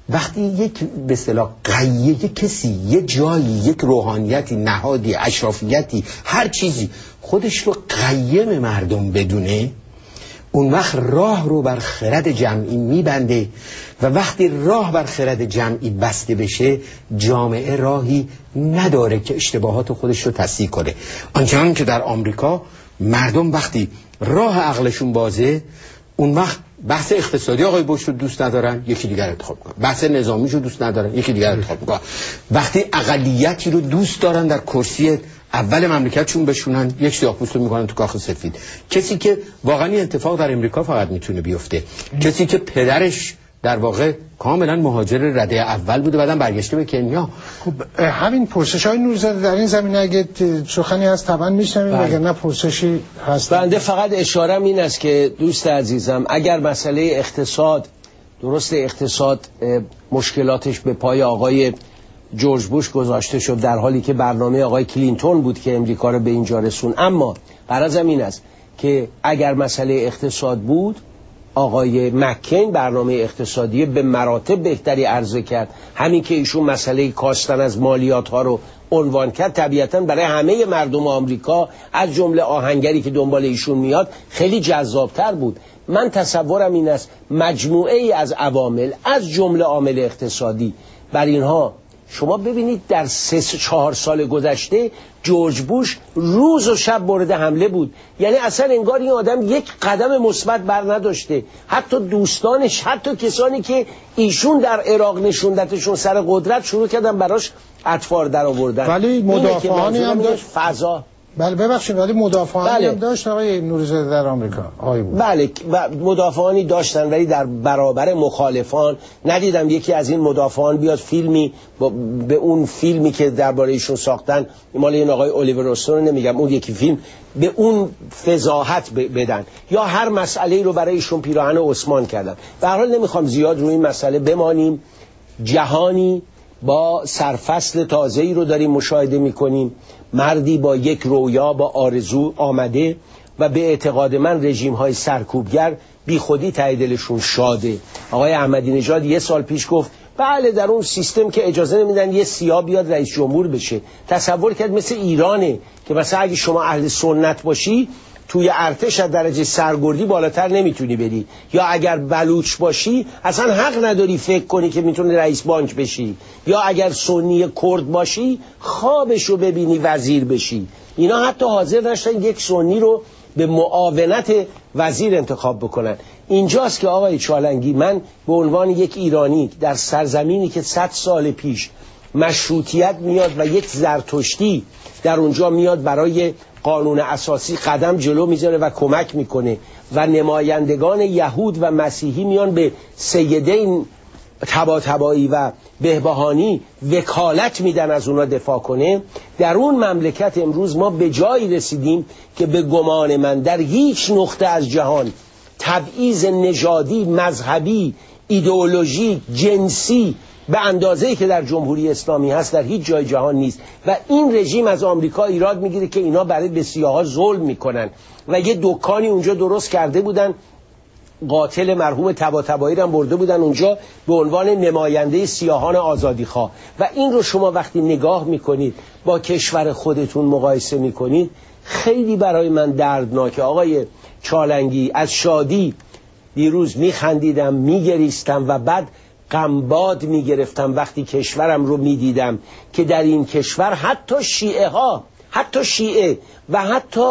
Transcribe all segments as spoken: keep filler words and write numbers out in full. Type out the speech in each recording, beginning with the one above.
وقتی یک به اصطلاح قیه کسی یه جایی، یک روحانیتی، نهادی، اشرافیتی، هر چیزی خودش رو قیم مردم بدونه، اون وقت راه رو بر خرد جمعی میبنده و وقتی راه بر خرد جمعی بسته بشه جامعه راهی نداره که اشتباهات خودش رو تصحیح کنه. آنچنان که در آمریکا مردم وقتی راه عقلشون بازه، اون وقت بحث اقتصادی آقای بوش رو دوست ندارن، یکی دیگر انتخاب میکنن. بحث نظامی رو دوست ندارن، یکی دیگر انتخاب میکنن. وقتی اقلیتی رو دوست دارن در کرسی اول مملکتشون بشونن، یک سیاه‌پوست رو میکنن تو کاخ سفید. کسی که واقعا این اتفاق در امریکا فقط میتونه بیفته، کسی که پدرش در واقع کاملا مهاجر رده اول بوده بعدم برگشته به کنیا. خب همین پرسش های نورزاده در این زمینه اگه سخنی هست طبعا میشنویم، اگر نه پرسشی هست. بنده فقط اشارم این است که دوست عزیزم، اگر مسئله اقتصاد، درست اقتصاد مشکلاتش به پای آقای جورج بوش گذاشته شد در حالی که برنامه آقای کلینتون بود که امریکا رو به اینجا رسون، اما غرضم این است که اگر مسئله اقتصاد بود آقای مکین برنامه اقتصادی به مراتب بهتری عرضه کرد. همین که ایشون مسئله کاستن از مالیات ها رو عنوان کرد طبیعتاً برای همه مردم آمریکا از جمله آهنگری که دنبال ایشون میاد خیلی جذابتر بود. من تصورم این است مجموعه ای از عوامل از جمله عامل اقتصادی بر اینها، شما ببینید در سه چهار سال گذشته جورج بوش روز و شب مورد حمله بود، یعنی اصلا انگار این آدم یک قدم مثبت بر نداشته. حتی دوستانش، حتی کسانی که ایشون در عراق نشوندتشون سر قدرت شروع کردن براش اطفار در آوردن. ولی مدافعانی هم داشت فضا. بله ببخشید، ولی مدافعانی بله. هم داشت آقای نورزاده در آمریکا. آقای بود. بله مدافعانی داشتن، ولی در برابر مخالفان ندیدم یکی از این مدافعان بیاد فیلمی به اون فیلمی که درباره ایشون ساختن، مال این آقای الیور استون نمیگم، اون یکی فیلم به اون فضاحت بدن یا هر مسئله رو برای ایشون پیراهن عثمان کردن. به هر حال نمیخوام زیاد روی این مسئله بمانیم. جهانی با سرفصل تازه‌ای رو داریم مشاهده می‌کنیم. مردی با یک رویا، با آرزو آمده و به اعتقاد من رژیم‌های سرکوبگر بی خودی ته دلشون شاده. آقای احمدی نژاد یه سال پیش گفت بله در اون سیستم که اجازه نمیدن یه سیاه بیاد رئیس جمهور بشه. تصور کرد مثل ایرانه که مثلا اگه شما اهل سنت باشی توی ارتش از درجه سرگردی بالاتر نمیتونی بری، یا اگر بلوچ باشی اصلا حق نداری فکر کنی که میتونی رئیس بانک بشی، یا اگر سنی کرد باشی خوابشو ببینی وزیر بشی. اینا حتی حاضر نشدن یک سنی رو به معاونت وزیر انتخاب بکنن. اینجاست که آقای چالنگی من به عنوان یک ایرانی در سرزمینی که صد سال پیش مشروطیت میاد و یک زرتشتی در اونجا میاد برای قانون اساسی قدم جلو میذاره و کمک میکنه و نمایندگان یهود و مسیحی میان به سیدین طباطبایی و بهبهانی وکالت میدن از اونا دفاع کنه، در اون مملکت امروز ما به جایی رسیدیم که به گمان من در هیچ نقطه از جهان تبعیض نژادی، مذهبی، ایدئولوژی، جنسی به اندازه‌ای که در جمهوری اسلامی هست در هیچ جای جهان نیست. و این رژیم از آمریکا ایراد میگیره که اینا برای به سیاها ظلم میکنن و یه دکانی اونجا درست کرده بودن، قاتل مرحوم طباطبایی رو برده بودن اونجا به عنوان نماینده سیاهان آزادیخواه. و این رو شما وقتی نگاه میکنید با کشور خودتون مقایسه میکنید خیلی برای من دردناکه. آقای چالنگی، از شادی دیروز میخندیدم، میگریستم و بعد غمباد میگرفتم وقتی کشورم رو میدیدم که در این کشور حتی شیعه ها، حتی شیعه و حتی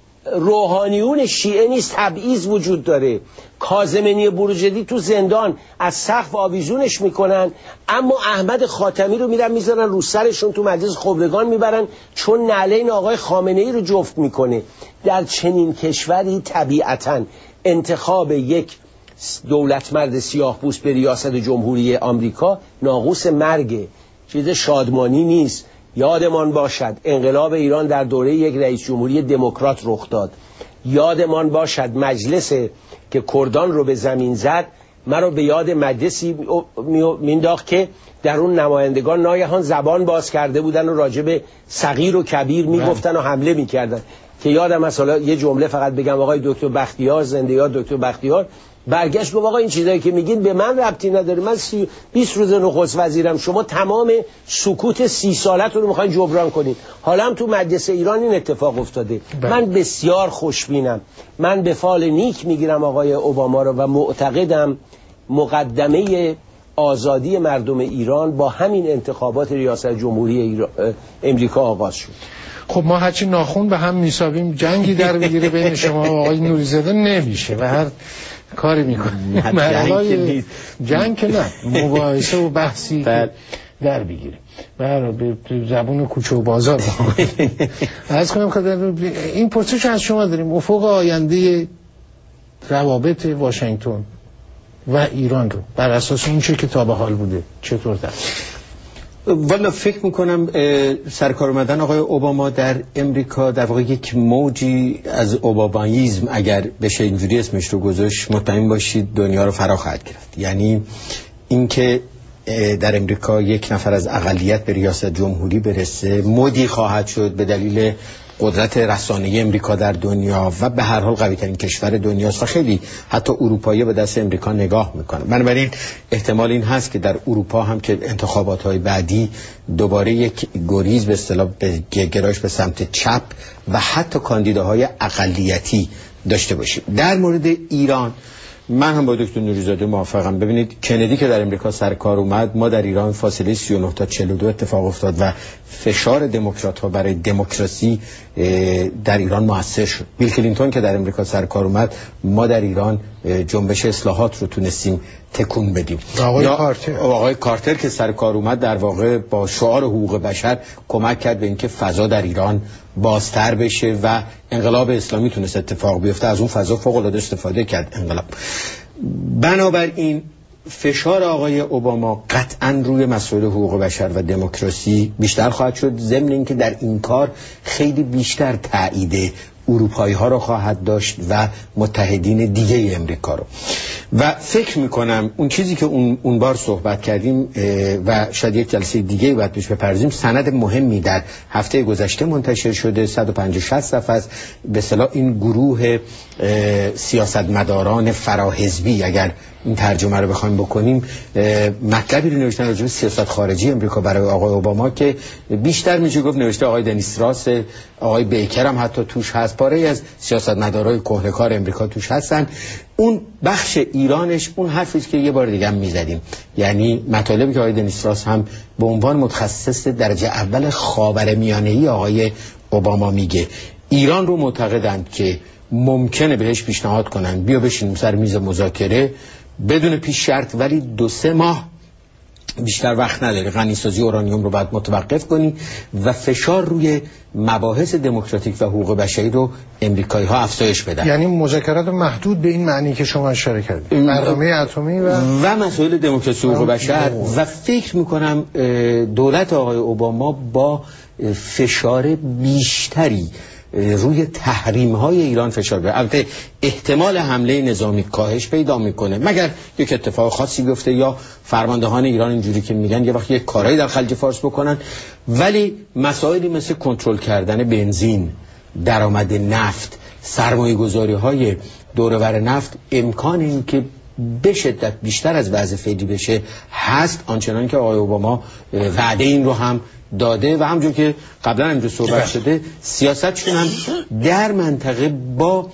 روحانیون شیعه نیست، تبعیض وجود داره. کاظمنی بروجردی تو زندان از سقف آویزونش میکنن، اما احمد خاتمی رو میرن میذارن رو سرشون تو مجلس خبرگان میبرن چون نعلین آقای خامنه ای رو جفت میکنه. در چنین کشوری طبیعتاً انتخاب یک دولتمرد سیاه‌پوست به ریاست جمهوری آمریکا ناقوس مرگه، چیز شادمانی نیست. یادمان باشد انقلاب ایران در دوره یک رئیس جمهوری دموکرات رخ داد. یادمان باشد مجلس که کردان رو به زمین زد مرا به یاد مجلسی مینداخت که در اون نمایندگان ناگهان زبان باز کرده بودن و راجع به صغیر و کبیر میگفتن و حمله میکردن. که یادم مثلا یه جمله فقط بگم، آقای دکتر بختیار، زنده یاد دکتر بختیار، برگشت گفت آقا این چیزایی که میگین به من ربطی نداره، من سی... بیست روز نخست وزیرم، شما تمام سکوت سی سالتون رو میخواین جبران کنین. حالا هم تو مجلس ایران این اتفاق افتاده. بله. من بسیار خوشبینم، من به فال نیک میگیرم آقای اوباما رو و معتقدم مقدمه آزادی مردم ایران با همین انتخابات ریاست جمهوری ایران... امریکا آغاز شد. خب ما هرچی ناخون به هم میسابیم جنگی در بگیره بین شما و آقای نوری‌زاده نمیشه و هر کاری میکنه. جنگ, جنگ که نه، مباحثه و بحثی در بگیره و به زبون کوچه و بازار عرض کنم که این پرسش از شما داریم، افق آینده روابط واشنگتن و ایران رو بر اساس اون چه که تا به حال بوده چطور در؟ والا فکر میکنم سرکار اومدن آقای اوباما در امریکا در واقع یک موجی از اوباماییزم اگر بشه اینجوری اسمش رو گذاشت، مطمئن باشید دنیا رو فرا خواهد گرفت. یعنی اینکه در امریکا یک نفر از اقلیت به ریاست جمهوری برسه مدی خواهد شد به دلیل قدرت رسانه‌ای امریکا در دنیا و به هر حال قوی ترین کشور دنیاست و خیلی حتی اروپایی به دست امریکا نگاه میکنه. بنابراین احتمال این هست که در اروپا هم که انتخابات‌های بعدی دوباره یک گریز به اصطلاح به گرایش به سمت چپ و حتی کاندیداهای اقلیتی داشته باشیم. در مورد ایران من هم با دکتر نوری‌زاده موافقم. ببینید کندی که در امریکا سر کار اومد، ما در ایران فاصله سی و نه تا چهل و دو اتفاق افتاد و فشار دموکرات ها برای دموکراسی در ایران موثر شد. بیل کلینتون که در امریکا سر کار اومد، ما در ایران جنبش اصلاحات رو تونستیم تکون بدیم. آقای کارتر آقای کارتر که سر کار اومد در واقع با شعار حقوق بشر کمک کرد به اینکه فضا در ایران بازتر بشه و انقلاب اسلامی تونست اتفاق بیفته. از اون فضا فوق العاده استفاده کرد انقلاب. بنابراین فشار آقای اوباما قطعاً روی مسائل حقوق بشر و دموکراسی بیشتر خواهد شد، ضمن اینکه در این کار خیلی بیشتر تایید اروپایی ها رو خواهد داشت و متحدین دیگه امریکا رو. و فکر میکنم اون چیزی که اون, اون بار صحبت کردیم و شاید یک جلسه دیگه باید بهش بپردازیم، سند مهمی در هفته گذشته منتشر شده، صد و پنجاه شصت صفحه است، به اصطلاح این گروه سیاستمداران فراحزبی اگر این ترجمه رو بخوایم بکنیم، مطلبی رو نوشتن راجع به سیاست خارجی امریکا برای آقای اوباما که بیشتر میشه گفت نوشته آقای دنیس راس، آقای بیکر هم حتی توش هست، پاره از سیاستمدارای کهنه‌کار امریکا توش هستن. اون بخش ایرانش اون حرفی که یه بار دیگه هم میزدیم، یعنی مطالبی که آقای دنیس راس هم به عنوان متخصص درجه اول خاورمیانه‌ای آقای اوباما میگه، ایران رو معتقدند که ممکنه بهش پیشنهاد کنن بیا بشینیم سر میز مذاکره بدون پیش شرط، ولی دو سه ماه بیشتر وقت نداره، غنیسازی اورانیوم رو باید متوقف کنی و فشار روی مباحث دموکراتیک و حقوق بشری رو امریکایی ها افزایش بدن. یعنی مذاکرات محدود به این معنی که شما اشاره کردید، برنامه اتمی و و مسائل دموکراسی و حقوق بشر. و فکر میکنم دولت آقای اوباما با فشار بیشتری روی تحریم های ایران فشار بده. البته احتمال حمله نظامی کاهش پیدا میکنه مگر یک اتفاق خاصی بیفته یا فرماندهان ایران اینجوری که میگن یه وقت یک کارایی در خلیج فارس بکنن، ولی مسائلی مثل کنترل کردن بنزین، درآمد نفت، سرمایه گذاری های دور و بر نفت، امکان این که به شدت بیشتر از وضع فعلی بشه هست، آنچنان که آقای اوباما وعده این رو هم داده و همونجور که قبلا اینجا صحبت شده سیاستشون هم در منطقه با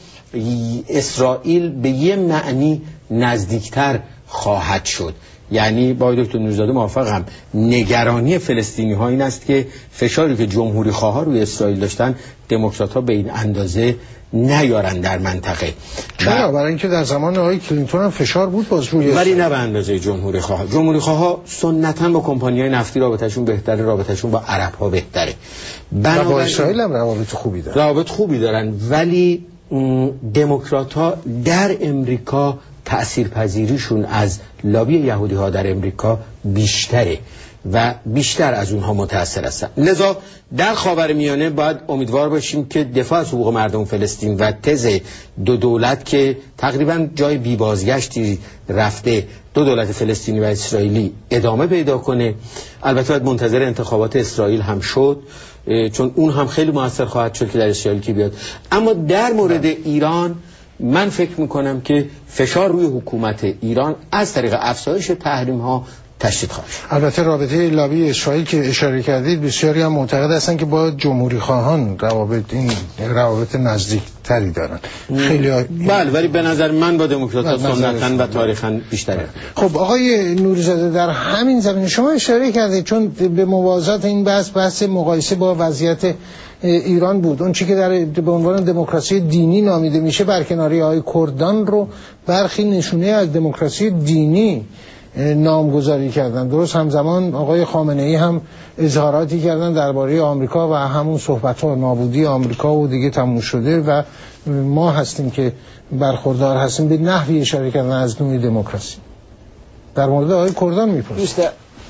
اسرائیل به یه معنی نزدیکتر خواهد شد. یعنی با دکتر نوری‌زاده موافقم، نگرانی فلسطینی ها این است که فشاری که جمهوری خواه روی اسرائیل داشتن دموکرات ها به این اندازه نیارن در منطقه. چرا؟ برای اینکه در زمان آقای کلینتون هم فشار بود باز روی، ولی نه به اندازه جمهوری خواه. جمهوری خواه سنتاً با کمپانی‌های نفتی رابطه‌شون بهتره، رابطه‌شون با عرب ها بهتره. و با اسرائیل هم روابط خوبی دارن. روابط خوبی دارن، ولی دموکرات ها در امریکا تأثیرپذیریشون از لابی یهودی ها در امریکا بیشتره و بیشتر از اونها متأثر هستن. لذا در خاورمیانه باید امیدوار باشیم که دفاع از حقوق مردم فلسطین و تز دو دولت که تقریبا جای بی بازگشتی رفته، دو دولت فلسطینی و اسرائیلی، ادامه پیدا کنه. البته باید منتظر انتخابات اسرائیل هم شد، چون اون هم خیلی موثر خواهد شد که در اسرائیل کی بیاد. اما در مورد ایران من فکر میکنم که فشار روی حکومت ایران از طریق افزایش تحریم ها تشدید خواهد شد. البته رابطه لابی اسرائیل که اشاره کردید بسیاری هم معتقد هستن که با جمهوری خواهان روابط این روابط نزدیک تری دارن. خیلی ها... بله، ولی به نظر من با دموکرات‌ها سنتاً و تاریخاً بیشتره. خب آقای نوری‌زاده، در همین زمینه شما اشاره کردید چون به موازات این بحث بحث مقایسه با وضعیت ایران بود، اون چی که در به عنوان دموکراسی دینی نامیده میشه برکناری آقای کردان رو برخی نشونه از دموکراسی دینی نامگذاری کردن. درست همزمان آقای خامنه‌ای هم اظهاراتی کردن درباره آمریکا و همون صحبت‌ها نابودی آمریکا و دیگه تموم شده و ما هستیم که برخوردار هستیم. به نحوی اشاره کردن از نوع دموکراسی. در مورد آقای کردان میپرسم.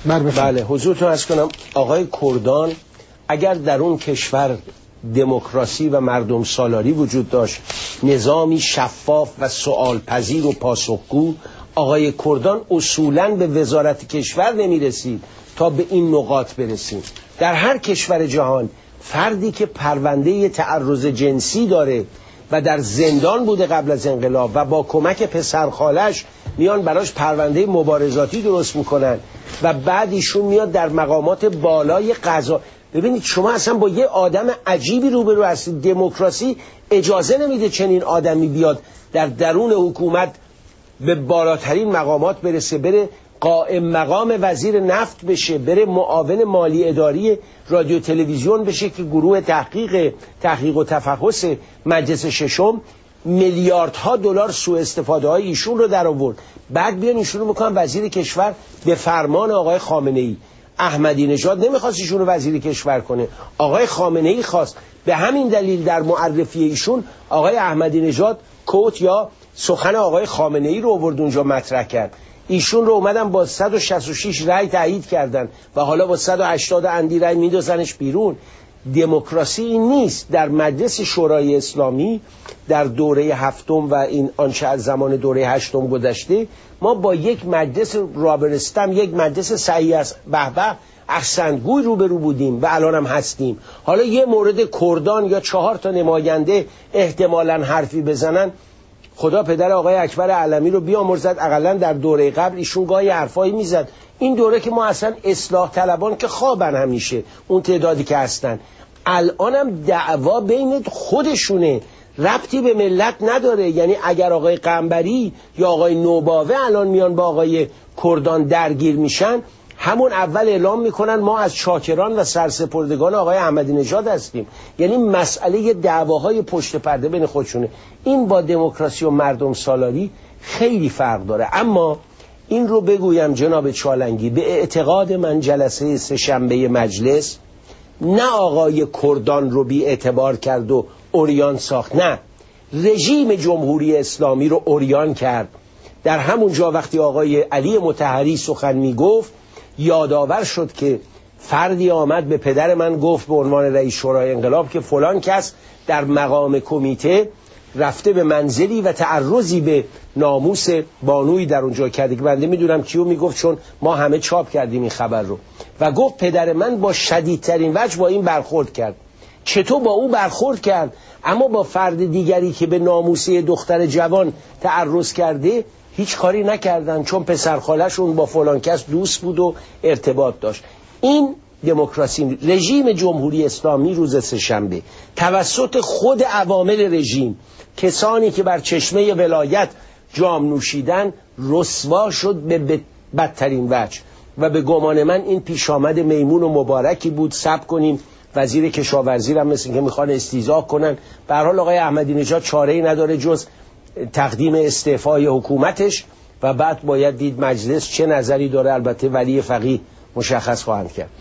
بله حضورتون عرض کنم آقای کردان اگر در اون کشور دموکراسی و مردم سالاری وجود داشت، نظامی شفاف و سوال پذیر و پاسخگو، آقای کردان اصولاً به وزارت کشور نمی رسید تا به این نقاط برسیم. در هر کشور جهان فردی که پرونده تعرض جنسی داره و در زندان بوده قبل از انقلاب و با کمک پسرخالش میان براش پرونده مبارزاتی درست میکنن و بعد ایشون میاد در مقامات بالای قضا. ببینید شما اصلا با یه آدم عجیبی روبرو هستید. دموکراسی اجازه نمیده چنین آدمی بیاد در درون حکومت به بالاترین مقامات برسه، بره قائم مقام وزیر نفت بشه، بره معاون مالی اداری رادیو تلویزیون بشه که گروه تحقیق تحقیق و تفحص مجلس ششم میلیاردها دلار سوء استفاده های ایشون رو در آورد. بعد بیان ایشون رو میکنن وزیر کشور به فرمان آقای خامنه ای. احمدی نژاد نمیخواست ایشون رو وزیر کشور کنه، آقای خامنه ای خواست. به همین دلیل در معرفی ایشون آقای احمدی نژاد کوت یا سخن آقای خامنه ای رو آورد اونجا مطرح کرد. ایشون رو اومدن با صد و شصت و شش رأی تایید کردن و حالا با صد و هشتاد اندی رأی میدوزنش بیرون. دموکراسی این نیست. در مجلس شورای اسلامی در دوره هفتم و این آنچه از زمان دوره هشتم گذشته ما با یک مجلس رابرستم، یک مجلس صحیح از به به احسنگوی روبرو بودیم و الان هم هستیم. حالا یه مورد کردان یا چهار تا نماینده احتمالاً حرفی بزنن، خدا پدر آقای اکبر علمی رو بیامرزد، اقلا در دوره قبل ایشون گاهی حرفایی میزد. این دوره که ما اصلا اصلاح طلبان که خوابن همیشه اون تعدادی که هستن، الانم دعوا بین خودشونه، ربطی به ملت نداره. یعنی اگر آقای قنبری یا آقای نوباوه الان میان با آقای کردان درگیر میشن، همون اول اعلام میکنن ما از چاکران و سرسپردگان آقای احمدی نژاد هستیم. یعنی مسئله دعواهای پشت پرده بین خودشونه. این با دموکراسی و مردم سالاری خیلی فرق داره. اما این رو بگویم جناب چالنگی، به اعتقاد من جلسه سه‌شنبه مجلس نه آقای کردان رو بی اعتبار کرد و اوریان ساخت، نه رژیم جمهوری اسلامی رو اوریان کرد. در همون جا وقتی آقای علی مطهری سخن میگفت یادآور شد که فردی آمد به پدر من گفت به عنوان رئیس شورای انقلاب که فلان کس در مقام کمیته رفته به منزلی و تعرضی به ناموس بانویی در اونجا کرده که بنده میدونم کیو میگفت چون ما همه چاپ کردیم این خبر رو، و گفت پدر من با شدیدترین وجه با این برخورد کرد. چطور با او برخورد کرد؟ اما با فرد دیگری که به ناموسه دختر جوان تعرض کرده هیچ کاری نکردن، چون پسرخاله‌شون با فلان کس دوست بود و ارتباط داشت. این دموکراسی. رژیم جمهوری اسلامی روز سه‌شنبه توسط خود عوامل رژیم، کسانی که بر چشمه ولایت جام نوشیدن، رسوا شد به بدترین وجه و به گمان من این پیش آمد میمون و مبارکی بود. صبر کنیم، وزیر کشاورزی هم مثل که میخوان استیضاح کنن. به هر حال آقای احمدی نژاد چاره‌ای نداره جز تقدیم استعفای حکومتش و بعد باید دید مجلس چه نظری داره. البته ولی فقیه مشخص خواهند کرد.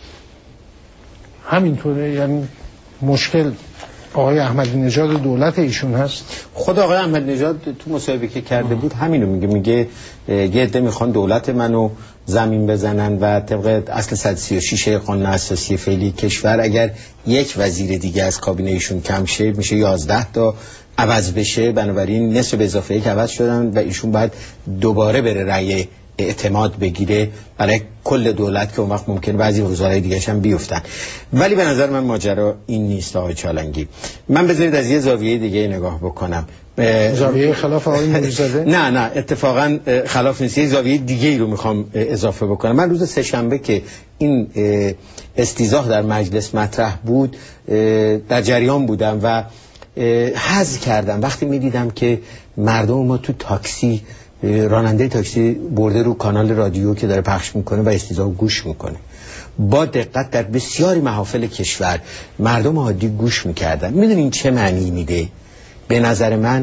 همینطوره. یعنی مشکل آقای احمدی نژاد دولت ایشون هست. خود آقای احمدی نژاد تو مصاحبه که کرده بود همینو میگه، میگه یه عده میخوان دولت منو زمین بزنن و طبق اصل صد و سی و شش قانون اساسی فعلی کشور اگر یک وزیر دیگه از کابینه ایشون کم شه میشه یازده تا عوض بشه، بنابراین نصف به اضافه یک عوض شدن و ایشون باید دوباره بره رأی اعتماد بگیره برای کل دولت که اون وقت ممکنه بعضی وزرای دیگه هم بیفتن. ولی به نظر من ماجرا این نیست آقای چالنگی. من بذارید از یه زاویه دیگه نگاه بکنم. زاویه خلاف آقای نوری‌زاده؟ نه نه اتفاقا خلاف نیست. یه زاویه دیگه ای رو میخوام اضافه بکنم. من روز سه‌شنبه که این استیضاح در مجلس مطرح بود در جریان بودم و حظ کردم وقتی میدیدم که مردم ما تو تاکسی، راننده تاکسی برده رو کانال رادیو که داره پخش میکنه و استیضاح گوش میکنه. با دقت در بسیاری محافل کشور مردم عادی گوش میکردن. میدونین چه معنی میده؟ به نظر من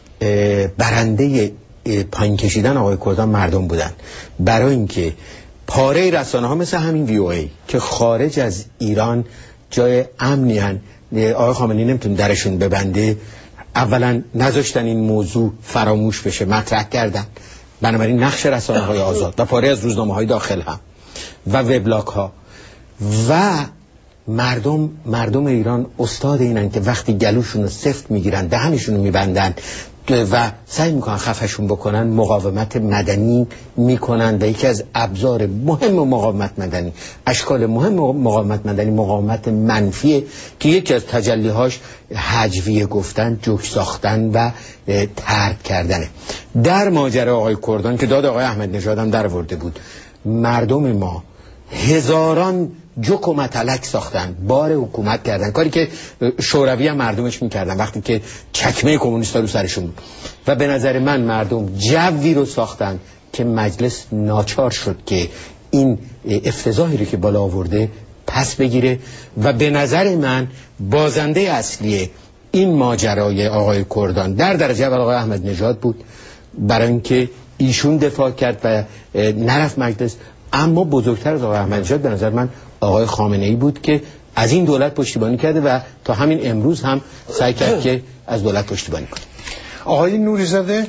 برنده پایین کشیدن آقای کردان مردم بودن، برای اینکه پاره رسانه ها مثل همین وی او ای که خارج از ایران جای امنی هن، آقای خامنه‌ای نمیتون درشون ببنده، اولا نذاشتن این موضوع فراموش بشه، مطرح کردن. بنابراین نقش رسانه های آزاد و پاره از روزنامه های داخل هم و وبلاگ ها و مردم مردم ایران استاد اینن که وقتی گلوشون رو سفت میگیرن، دهنشون رو میبندن و سعی میکنن خفشون بکنن، مقاومت مدنی میکنن و یکی از ابزار مهم مقاومت مدنی، اشکال مهم مقاومت مدنی، مقاومت منفیه که یکی از تجلیهاش هجویه گفتن، جوک ساختن و ترک کردنه. در ماجرا آقای کردان که داد آقای احمد نژاد هم در ورده بود، مردم ما هزاران جوک و متلک ساختن، بار حکومت کردن، کاری که شوروی هم مردمش میکردن وقتی که چکمه کمونیستا رو سرشون بود. و به نظر من مردم جوی رو ساختن که مجلس ناچار شد که این افتضاحی رو که بالا آورده پس بگیره و به نظر من بازنده اصلی این ماجرای آقای کردان در درجه اول آقای احمد نژاد بود، برای اینکه ایشون دفاع کرد و نرفت مجلس. اما بزرگتر از آقای احمد نژاد به نظر من آقای خامنه‌ای بود که از این دولت پشتیبانی کرده و تا همین امروز هم سعی کرد که از دولت پشتیبانی کنه. آقای نوری‌زاده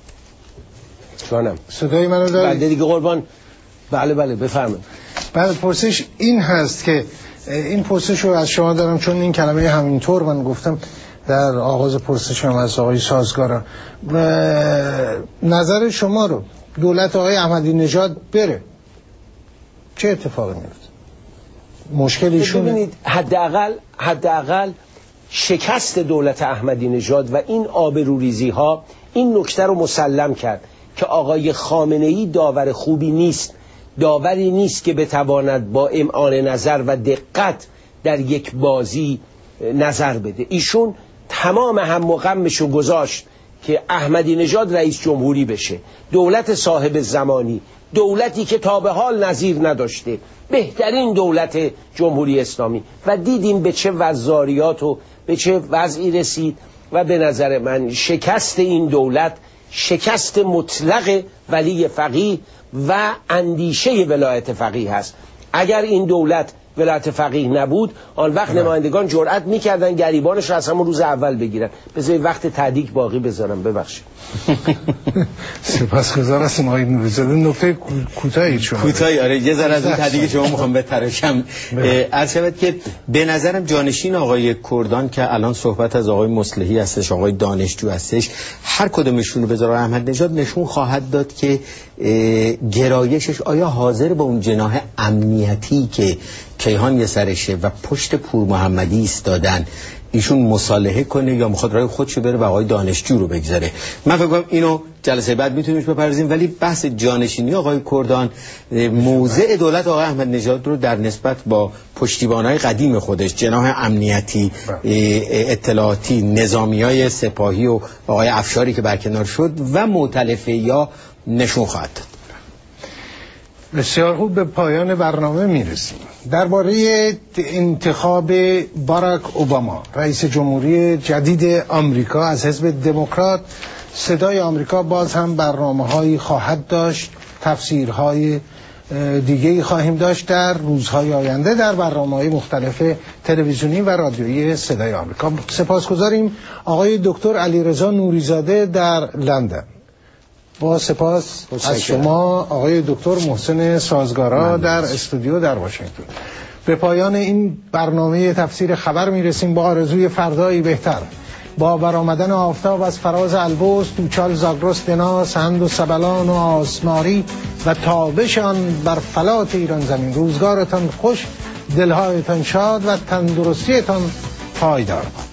جانم صدای منو دارید؟ بله دیگه قربان. بله بله بفرمایید. بعد پرسش این هست که این پرسش رو از شما دارم چون این کلمه همینطور من گفتم در آغاز پرسشم از آقای سازگارا، و نظر شما رو دولت آقای احمدی نژاد بره چه اتفاقی میفته؟ مشکلیشون ببینید حداقل حداقل شکست دولت احمدی نژاد و این آبروریزی ها این نکته رو مسلم کرد که آقای خامنه‌ای داور خوبی نیست، داوری نیست که بتواند با امعان نظر و دقت در یک بازی نظر بده. ایشون تمام هم و غمشو گذاشت که احمدی نژاد رئیس جمهوری بشه، دولت صاحب زمانی، دولتی که تا به حال نظیر نداشته، بهترین دولت جمهوری اسلامی، و دیدیم به چه وضاریات و به چه وضعی رسید. و به نظر من شکست این دولت شکست مطلق ولی فقیه و اندیشه ولایت فقیه هست. اگر این دولت ولایت فقیه نبود آن وقت نمایندگان جرأت میکردن گریبانش رو از همون روز اول بگیرن. بذارید وقت تهدید باقی بذارم، ببخشید. سپاسگزارم از آقای نوری‌زاده. نکته کوتاهی شما کوتاهی آره یه ذره از این تهدید شما میخوام بتراشم. عرض شود که به نظرم جانشین آقای کردان که الان صحبت از آقای مصلحی هستش، آقای دانشجو هستش، هر کدومشون رو بذاره احمد نژاد نشون خواهد داد که گرایشش آیا حاضر به اون جناح امنیتی که کیهان یه سرشه و پشت پور محمدی ایستادن ایشون مصالحه کنه یا میخواد راه خودشو بره و آقای دانشجو رو بگذاره. من فکر کنم اینو جلسه بعد میتونیم بپردازیم. ولی بحث جانشینی آقای کردان، موضع دولت آقای احمد نژاد رو در نسبت با پشتیبانای قدیم خودش، جناح امنیتی، اطلاعاتی، نظامیای سپاهی و آقای افشاری که برکنار شد و مؤتلفه یا نشون خواهد داد. بسیار خوب، به پایان برنامه میرسیم. درباره انتخاب باراک اوباما رئیس جمهوری جدید آمریکا از حزب دموکرات، صدای آمریکا باز هم برنامه‌هایی خواهد داشت، تفسیرهای دیگه‌ای خواهیم داشت در روزهای آینده در برنامه‌های مختلف تلویزیونی و رادیویی صدای آمریکا. سپاسگزاریم آقای دکتر علیرضا نوری‌زاده در لندن. با سپاس از شما آقای دکتر محسن سازگارا در استودیو در واشنگتن. به پایان این برنامه تفسیر خبر میرسیم با آرزوی فردایی بهتر، با برآمدن آفتاب از فراز البرز، دوچال زاگرس دنا، سهند و سبلان و آسماری و تابش آن بر فلات ایران زمین. روزگارتان خوش، دلهایتان شاد و تندرستیتان پایدار باد.